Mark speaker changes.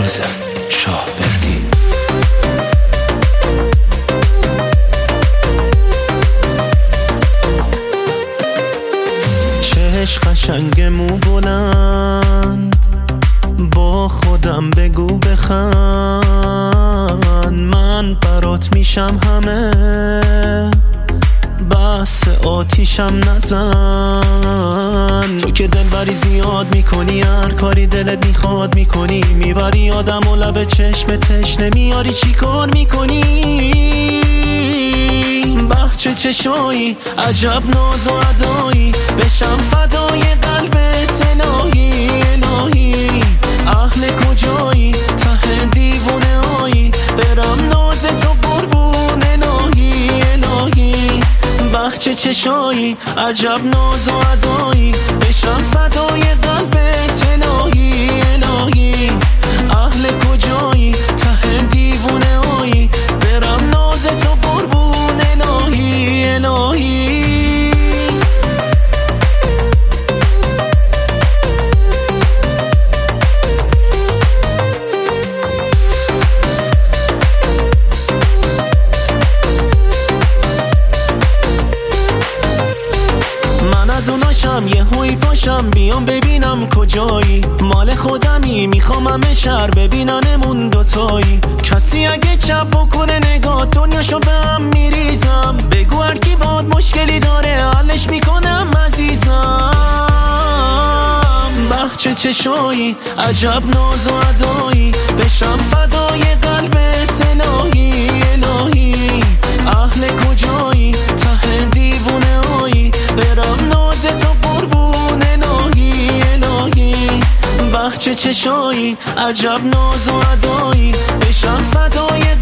Speaker 1: نازم شاهوردی.
Speaker 2: چش قشنگ مو بلند، با خودم بگو بخند، من برات میشم همه، بس آتیشم نزن. تو که دلبری زیاد میکنی، هر کاری دلت میخواد میکنی، میبری آدم و لب چشم تشنه میاری چی کار میکنی. چه چشایی، عجب ناز و ادایی، بشم فدای قلبت الهی الهی. اهل کجایی، ته دیوونه هایی، برم ناز تو قربون الهی الهی. چه چشایی، عجب ناز و ادایی، بشم فدای قلبت الهی الهی. اهل کجایی، ته دیوونه هایی، برم ناز تو قربون الهی الهی. من از اوناشم یه هوی پاشم، بیام ببینم کجایی، مال خودمی میخوام همه شهر ببیننمون دوتایی. کسی اگه چپ بکنه نگاه، دنیاشو به هم میریزم، بگو هر کی باد مشکلی داره حلش میکنم عزیزم. چه چشایی، عجب ناز و ادایی، بشم فدای قلبت الهی الهی. اهل کجایی، ته دیوونه هایی، برم ناز تو قربون الهی الهی. چه چشایی، عجب ناز و ادایی، بشم فدای